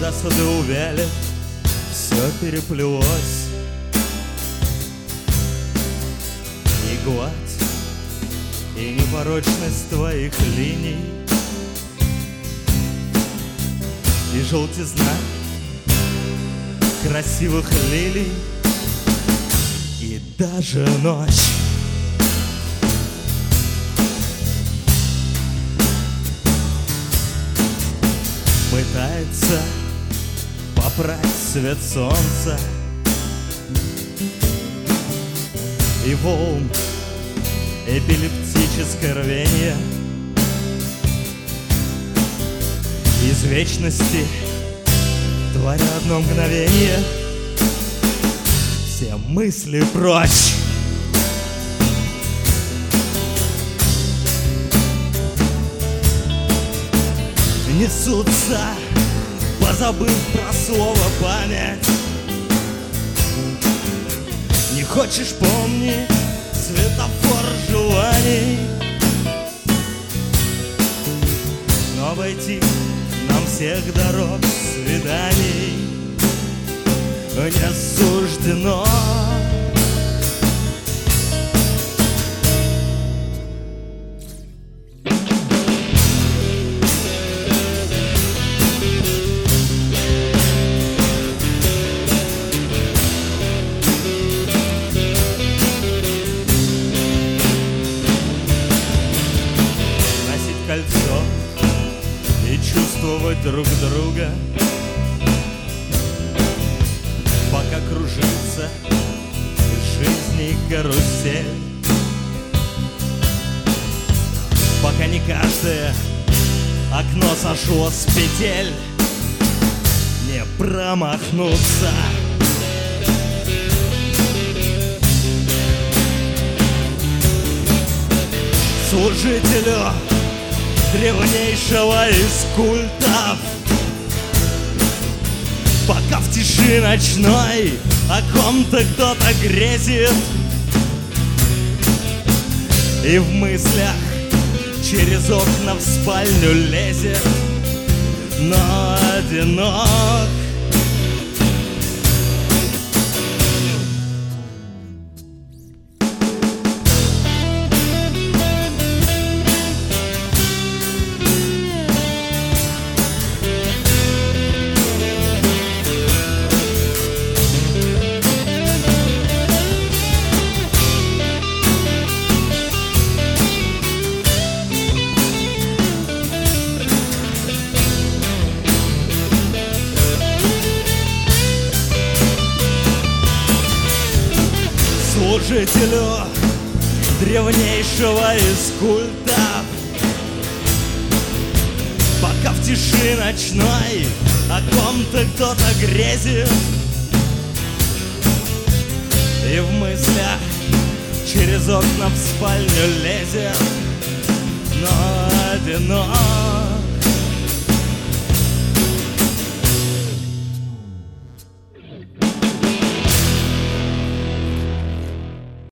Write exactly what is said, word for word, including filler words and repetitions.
когда сады увяли, все переплелось. И гладь, и непорочность твоих линий, и желтизна красивых лилий, и даже ночь. Пытается попрать свет солнца и волн эпилептическое рвение. Из вечности, творя одно мгновение, все мысли прочь. Несутся, позабыв про слово память. Не хочешь — помни светофор желаний. Но обойти нам всех дорог свиданий не суждено. Кольцо и чувствовать друг друга, пока кружится в жизни карусель, пока не каждое окно сошло с петель, не промахнуться. Служителю древнейшего из культов, пока в тиши ночной о ком-то кто-то грезит, и в мыслях через окна в спальню лезет, но одинок. Служителю древнейшего из культов, пока в тиши ночной о ком-то кто-то грезит, и в мыслях через окна в спальню лезет,